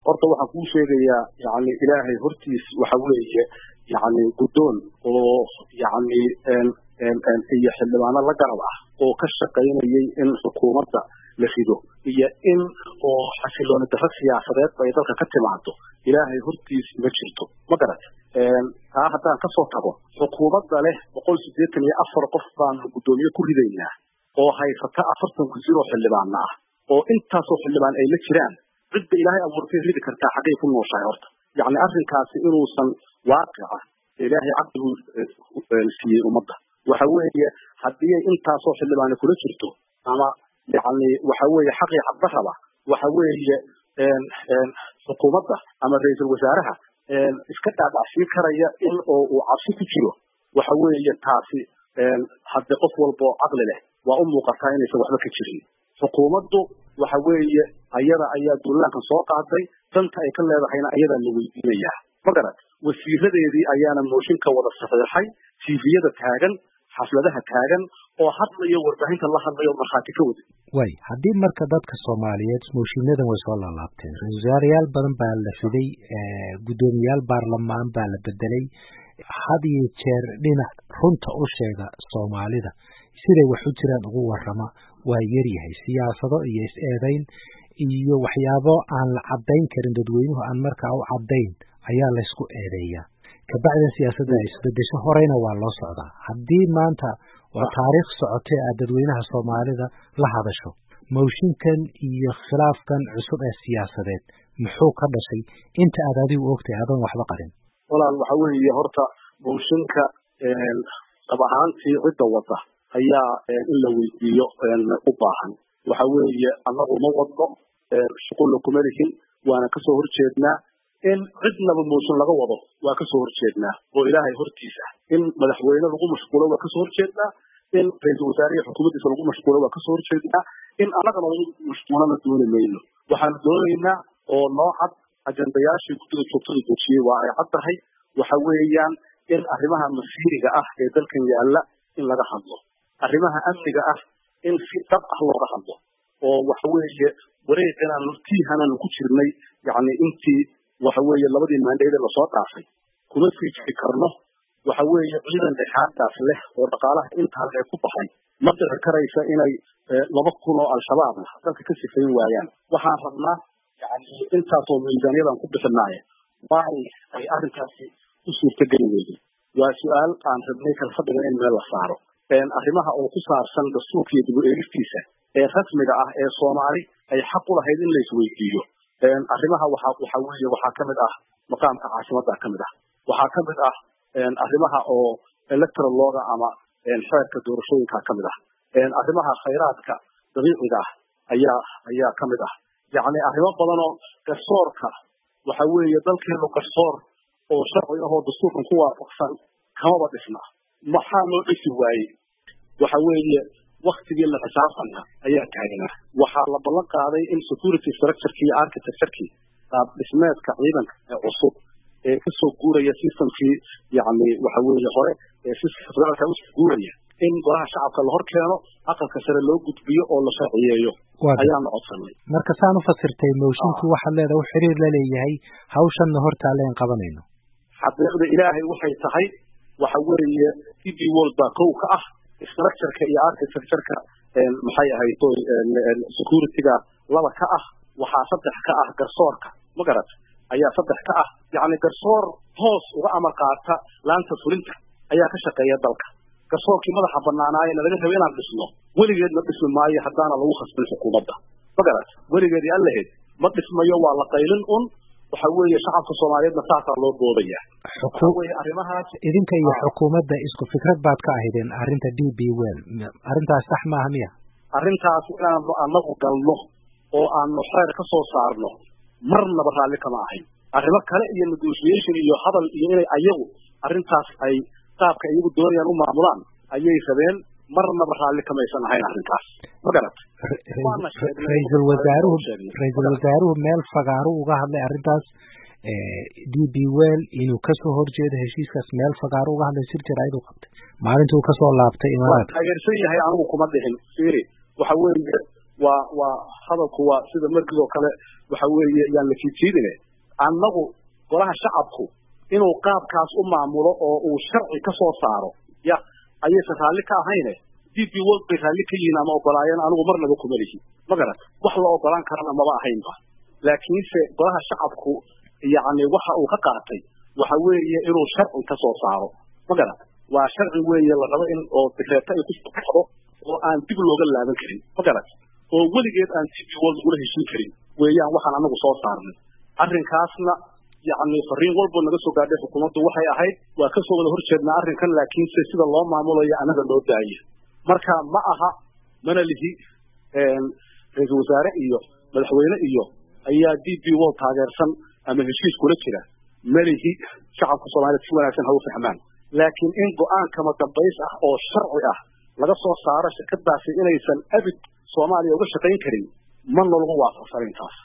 horta waxaan kuu sheegayaa yani ilaahay hortiis waxa weeye yani guddoon oo yani iyo xildhibaano la garab ah oo ka shaqaynayay in xukuumadda la rido iyo in oo xasilooni darro siyaasadeed ay dalka ka timaado ilaahay hortiis ma jirto ma garat taa haddaan kasoo tago xukuumadda leh 184 qof baan guddoomiye ku ridaynaa oo haysata 40 wasiir oo xildhibaano ah oo intaasoo xildhibaan ay la jiraan cidda ilaahay abuurtay ridi kartaa xaggay ku nooshahay horta yani arrinkaasi inuusan waaqica ilaahay caqligu siiyey ummadda waxa weeye haddii ay intaasoo xildhibaane kula jirto ama yani waxa weeye xaqii xadba raba waxa weeye xukuumadda ama ra-iisul wasaaraha iska dhaadhacsiin karaya in oo uu cabsi ku jiro waxa weeye taasi hadde qof walba oo caqli leh waa u muuqataa inaysan waxba ka jirin xukuumaddu waxa weeye ayada ayaa duulaankan soo qaaday danta ay ka leedahayna ayadaa la weydiinayaa ma garat wasiiradeedii ayaana mooshinka wada saxiixay tviyada taagan xafladaha taagan oo hadlayo warbaahinta la hadlayo markhaati ka wada way haddii marka dadka Soomaaliyeed mooshiinadan way soo laalaabteen wasaarayaal badan baa la fiday guddoomiyaal baarlamaan baa la bedelay had iyo jeer dhinac runta u sheega Soomaalida siday wax u jiraan ugu warrama waa yar yahay siyaasado iyo is-eedayn iyo waxyaabo aan la caddayn karin dadweynuhu aan markaa u caddayn ayaa la isku eedeeyaa kabacdan siyaasadda ay isbedesho horeyna waa loo socdaa haddii maanta waa taariikh socotee aad dadweynaha Soomaalida la hadasho mooshinkan iyo khilaafkan cusub ee siyaasadeed muxuu ka dhashay inta aad adigu ogtahay adoon waxba qarin walaal waxa weeye horta mooshinka qab ahaantii cidda wada ayaa in la weydiiyo u baahan waxa weeye annagu ma wadno shuqul kuma lihin waana kasoo horjeednaa in cidnaba mooshin laga wado waa kasoo horjeednaa oo ilaahay hortiisa in madaxweyne lagu mashquulo waa kasoo horjeednaa in ra-iisul wasaarihi xukuumaddiisa lagu mashquulo waa kasoo horjeednaa in annagana lagu mashquulana dooni mayno waxaanu doonaynaa oo noo cad ajendayaashii guddida joogtada joojiyey waa ay cad tahay waxa weeyaan in arrimaha masiiriga ah ee dalkan yaalla in laga hadlo arrimaha amniga ah in si dhab ah looga hadlo oo waxa weeye wareeganaan tiihanaan ku jirnay yani intii waxa weeye labadii maandheed la soo dhaafay kuma sii jiri karno waxa weeye ciidan dhexaadaas leh oo dhaqaalaha intaas ay ku baxay ma dhici karaysa inay 2,000 oo al-shabaab dalka ka sifayn waayaan waxaan rabnaa yani intaasoo miisaaniyadan ku bixinaaye waa ay arrintaasi u suurtageli weyday waa su-aal aan rabnay kala fadhiga in meel la saaro arrimaha oo ku saabsan dastuurka iyo dib u eegistiisa ee rasmiga ah ee Soomaali ay xaq u lahayd in la isweydiiyo arrimaha waxa weeye waxaa ka mid ah maqaamka caasimadda ka mid ah waxaa ka mid ah arrimaha oo electoral looga ama xeerka doorashooyinka ka mid ah arrimaha khayraadka dabiiciga ah ayaa ka mid ah yacni arrimo badan oo garsoorka waxa weeye dalkeenu garsoor oo sharci ah oo dastuurkan ku waafaqsan kamaba dhisna maxaa loo dhisi waayey waxa weeye waktigii la xisaabtana ayaa taagnaa waxaa la ballan qaaday in security structure-kii iyo architecture-kii qaab dhismeedka ciidanka ee cusub ee kasoo guuraya systemkii yani waxa weeye hore ee systemka usoo guuraya in golaha shacabka la hor keeno aqalka sare loo gudbiyo oo la sharciyeeyo ayaanu codsanay marka saan u fasirtay mooshinki waxaad leedahay u xiriir la leeyahay hawshanna hortaaleen qabanayno xaqiiqda ilaahay waxay tahay waxa weeye DB World baa kow ka ah structure-ka iyo architecture-ka maxay ahayd security-ga laba ka ah waxaa saddex ka ah garsoorka ma garat ayaa saddex ka ah yacni garsoor hoos uga amar qaata laanta fulinta ayaa ka shaqeeya dalka garsoorkii madaxa banaanaayena laga rabo inaan dhisno weligeedna dhismi maayo haddaana lagu khasbin xukuumadda ma garat weligeedii allaheed ma dhismayo waa la qaylin waxa weeye shacabka Soomaaliyeedna saasaa loo doodaya arrimahaas idinka iyo xukuumadda isku fikrad baad ka ahaydeen arrinta DB World arrintaas sax maaha miya arrintaas inaanu anagu galno oo aanu xeer ka soo saarno marnaba raalli kama ahayn arrimo kale iyo negotiation iyo hadal iyo inay ayagu arrintaas ay qaabka iyagu doonayaan u maamulaan ayay rabeen marnaba raalli kamaysan ahayn arrintaas ma garat ra-iisul wasaaruhu meel fagaaru uga hadlay arrintaas DB World inuu kasoo horjeedo heshiiskaas meel fagaaru uga hadlay sir jira ayuu qabtay maalintuu kasoo laabtay imaaraadka taageersan yahay anigu kuma dhihin fiiri waxa weeye وهذا هو سيد مركز وكله وحوي يعني في تيدنا annagu golaha shacabku inuu qaabkaas u maamulo oo uu sharci ka soo saaro ya ayay raalli ka ahayn DP World bay raalli ka yihiin ama ogolaayeen anigu marnaba kuma lihi magarat wax la ogolaan karana maba ahayn ba laakiin se golaha shacabku yaani waxa uu ka qaatay waxa weeye inuu sharci ka soo saaro magarat waa sharci weeye la rabo in oo dekreeta ay ku soo oo aan dib looga laaban karin magarat oo weligeed aan DP World ula heshiin karin weeyaan waxaan anagu soo saarnay arrinkaasna يعني فرين والبو naga soo gaadhay xukuumaddu waxay ahayd waa ka soo wada horjeedna arrinkan laakiin sida loo maamulayo anaga loo daayo marka ma aha mana lihi ra'iisul wasaare iyo madaxweyne iyo ayaa DP World taageersan ama heshiis kula jira malihi shacabka Soomaaliyeed si wanaagsan ha u fahmaan laakiin in go'aan kama dambays ah oo sharci ah laga soo saaro shirkadaasi inaysan abid Soomaaliya uga shaqayn karin ma lagu waafaqsan taas